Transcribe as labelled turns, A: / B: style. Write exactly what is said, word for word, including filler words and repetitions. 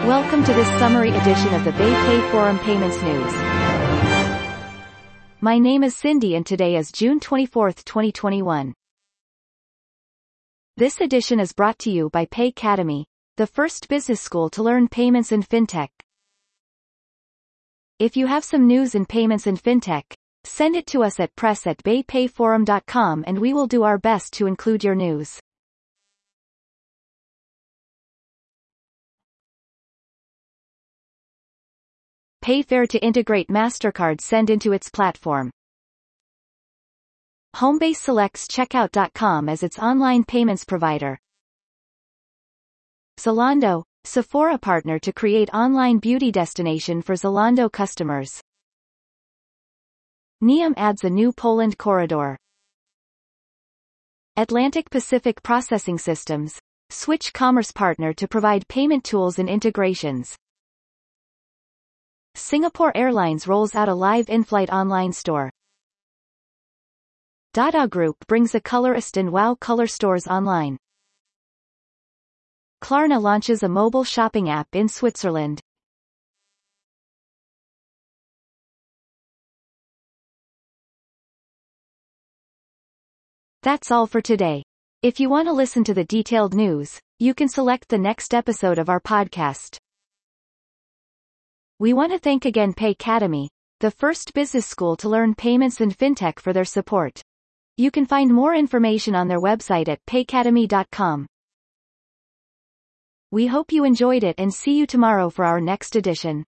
A: Welcome to this summary edition of the BayPay Forum Payments News. My name is Cindy and today is June twenty-fourth, twenty twenty-one. This edition is brought to you by Paycademy, the first business school to learn payments and fintech. If you have some news in payments and fintech, send it to us at press at baypayforum dot com and we will do our best to include your news. Payfare to integrate MasterCard Send into its platform. Homebase selects Checkout dot com as its online payments provider. Zalando, Sephora partner to create online beauty destination for Zalando customers. Neom adds a new Poland corridor. Atlantic Pacific Processing Systems, Switch commerce partner to provide payment tools and integrations. Singapore Airlines rolls out a live in-flight online store. Dada Group brings a colorist and WOW color stores online. Klarna launches a mobile shopping app in Switzerland. That's all for today. If you want to listen to the detailed news, you can select the next episode of our podcast. We want to thank again Paycademy, the first business school to learn payments and fintech, for their support. You can find more information on their website at paycademy dot com. We hope you enjoyed it and see you tomorrow for our next edition.